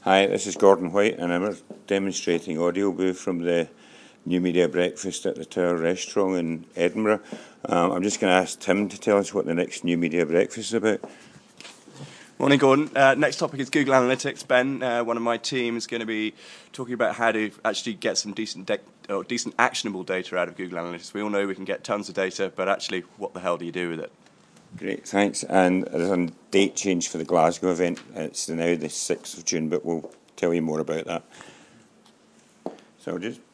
Hi, this is Gordon White, and I'm demonstrating audio booth from the New Media Breakfast at the Tower Restaurant in Edinburgh. I'm just going to ask Tim to tell us what the next New Media Breakfast is about. Morning, Gordon. Next topic is Google Analytics. Ben, one of my team, is going to be talking about how to actually get some decent actionable data out of Google Analytics. We all know we can get tons of data, but actually, what the hell do you do with it? Great, thanks. And there's a date change for the Glasgow event. It's now the 6th of June, but we'll tell you more about that. So just